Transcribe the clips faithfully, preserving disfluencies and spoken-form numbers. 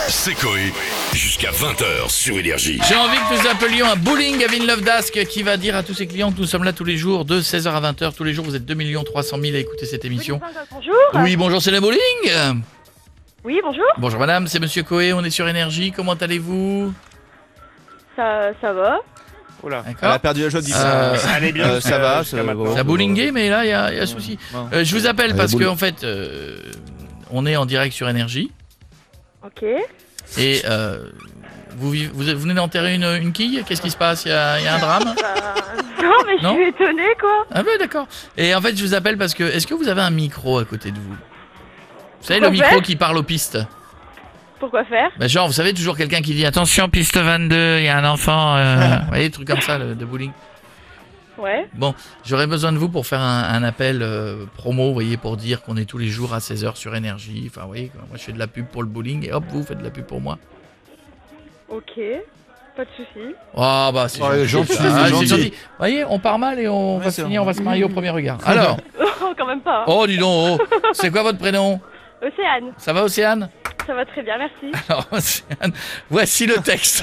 C'est Coé, jusqu'à vingt heures sur Énergie. J'ai envie que nous appelions un bowling à Villeneuve-d'Ascq qui va dire à tous ses clients que nous sommes là tous les jours, de seize heures à vingt heures. Tous les jours, vous êtes deux millions trois cent mille à écouter cette émission. Bonjour. Oui, bonjour, c'est le bowling. Oui, bonjour. Bonjour madame, c'est monsieur Coé, on est sur Énergie. Comment allez-vous? Ça, ça va. Oula, D'accord. elle a perdu la joie de Euh, ça allait bien. Euh, ça va, ça va. Ça a bowlingé, mais là, il y a, y a souci. Euh, je vous appelle parce que, en fait, euh, on est en direct sur Énergie. Ok. Et euh, vous, vive- vous, vous venez d'enterrer une, une quille. Qu'est-ce qui se passe? Il y a, il y a un drame? Euh, non, mais je Non suis étonnée, quoi. Ah ouais, d'accord. Et en fait, je vous appelle parce que, est-ce que vous avez un micro à côté de vous? Vous savez, Pourquoi le micro faire qui parle aux pistes. Pourquoi faire? Bah genre, vous savez, toujours quelqu'un qui dit attention, piste vingt-deux, il y a un enfant. Euh... vous voyez, des trucs comme ça le- de bowling. Ouais. Bon, j'aurais besoin de vous pour faire un, un appel euh, promo, vous voyez, pour dire qu'on est tous les jours à seize heures sur Énergie. Enfin, vous voyez, moi je fais de la pub pour le bowling et hop, vous faites de la pub pour moi. Ok. Pas de soucis. Oh bah c'est Ouais, gentil. gentil, Ah, c'est c'est gentil. gentil. Vous voyez, on part mal et on Ouais, va c'est finir, on vrai. va se marier au premier regard. Alors, Oh, quand même pas. hein. oh dis donc, oh, c'est quoi votre prénom? Océane. Ça va Océane? Ça va très bien, merci. Alors Océane, voici le texte.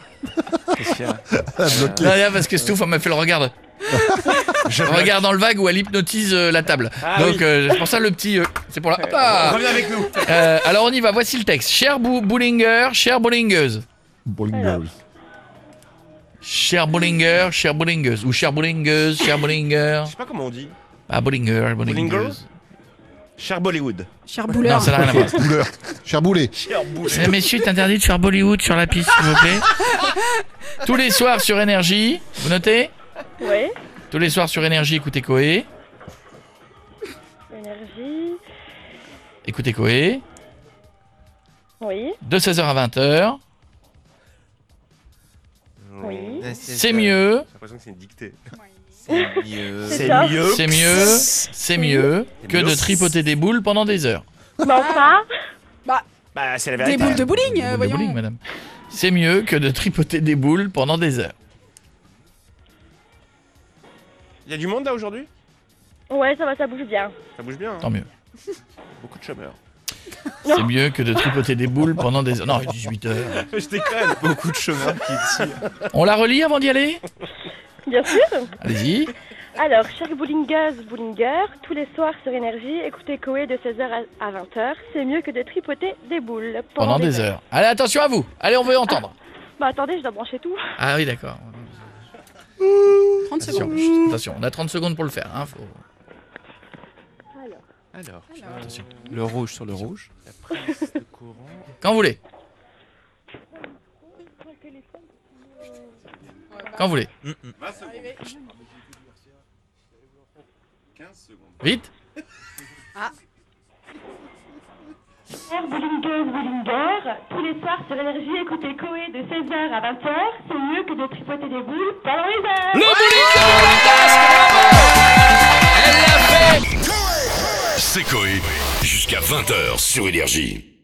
bloqué. Non, non, parce que Stouff elle m'a fait le regard. Je regarde dans le vague où elle hypnotise euh, la table. Ah Donc oui. euh, c'est pour ça le petit. euh, c'est pour la. Hop là. Reviens avec nous. Euh, alors on y va. Voici le texte. Cher bou bowlinger, chère bowlingeuse. Cher bowlinger, chère bowlingeuse. Ou chère bowlingeuse, chère bowlinger. Je sais pas comment on dit. Ah bowlinger, bowlingeuse. Cher Bollywood. Cher bouleur. Non, ça n'a rien à voir. Bouleur. Cher boulet. Cher Boulet. Eh, messieurs, il est interdit de faire Bollywood sur la piste, s'il vous plaît. Tous les soirs sur Énergie. Vous notez? Ouais. Tous les soirs sur Énergie, écoutez Coé. Énergie. Écoutez Coé. Oui. De seize heures à vingt heures. Oui. C'est mieux. J'ai l'impression que c'est une dictée. C'est C'est ça. mieux. C'est mieux. C'est mieux que de tripoter des boules pendant des heures. Mais enfin. Bah, c'est la Des vérité. boules de bowling, Des euh, boules de voyons. bowling, madame. C'est mieux que de tripoter des boules pendant des heures. Il y a du monde là aujourd'hui? Ouais, ça va, ça bouge bien. Ça bouge bien. Hein. Tant mieux. Beaucoup de chômeurs. C'est mieux que de tripoter des boules pendant des heures. Non, dix-huit heures. Je déconne. Beaucoup de chômeurs qui tirent. On la relie avant d'y aller? Bien sûr. Allez-y. Alors, chère bowlingeuse, bowlinger, tous les soirs sur Énergie, écoutez Coé de seize heures à vingt heures. C'est mieux que de tripoter des boules Pendant des heures. Allez, attention à vous. Allez, on veut entendre. Bah attendez, je dois brancher tout. Ah oui, d'accord. trente Attention, secondes. attention, on a trente secondes pour le faire. Hein, faut... Alors. Alors, Attention. le rouge sur le rouge. La prise de courant. Quand vous voulez. Quand vous voulez. Vite. Chère bowlingeuse, bowlinger, tous les soirs sur Énergie, écoutez Coé de seize heures à vingt heures. C'est mieux que de tripoter des boules pendant les heures. Le bowling de Villeneuve-d'Ascq, bravo. Elle l'a fait. C'est Coé, jusqu'à vingt heures sur Énergie.